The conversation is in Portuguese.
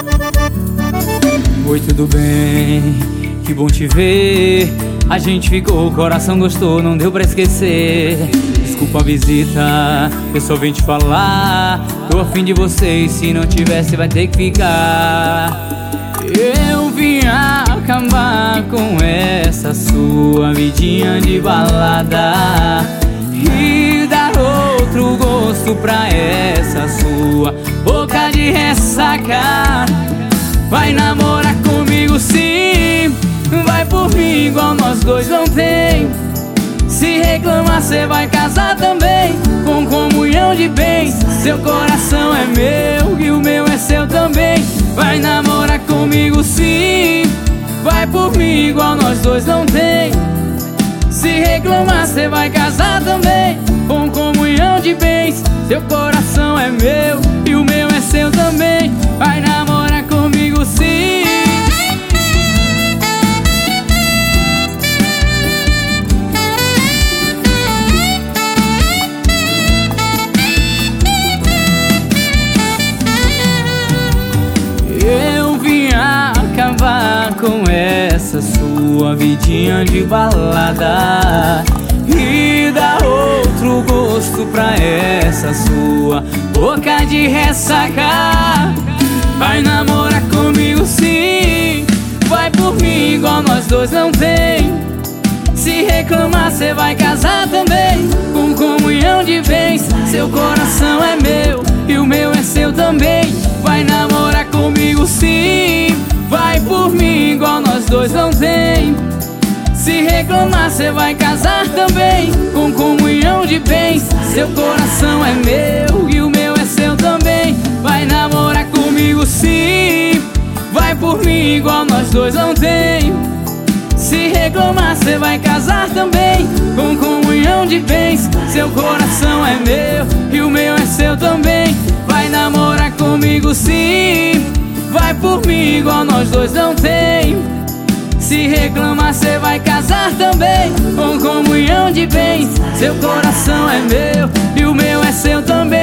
Oi, tudo bem? Que bom te ver. A gente ficou, o coração gostou, não deu pra esquecer. Desculpa a visita, eu só vim te falar. Tô a fim de você e se não tivesse vai ter que ficar. Eu vim acabar com essa sua vidinha de balada e dar outro gosto pra essa sua boca de ressaca. Vai namorar comigo sim, vai por mim igual nós dois não tem. Se reclamar cê vai casar também, com comunhão de bens. Seu coração é meu e o meu é seu também. Vai namorar comigo sim, vai por mim igual nós dois não tem. Se reclamar cê vai casar também, com comunhão de bens. Seu coração é meu e o meu é seu também. Vai namorar comigo sim. Eu vim acabar com essa sua vidinha de balada e dar outro gosto pra essa sua boca de ressaca. Vai namorar comigo sim, vai por mim igual nós dois não tem. Se reclamar cê vai casar também, com comunhão de bens. Seu coração é meu e o meu é seu também. Vai namorar comigo sim, vai por mim igual nós dois não tem. Se reclamar cê vai casar também, com comunhão de bens. Seu coração é meu e o meu é seu também. Vai namorar comigo sim, vai por mim igual nós dois não tem. Se reclamar cê vai casar também, com comunhão de bens. Seu coração é meu e o meu é seu também. Vai namorar comigo sim, vai por mim igual nós dois não tem. Se reclamar cê vai casar também, com comunhão de bens. Seu coração é meu e o meu é seu também.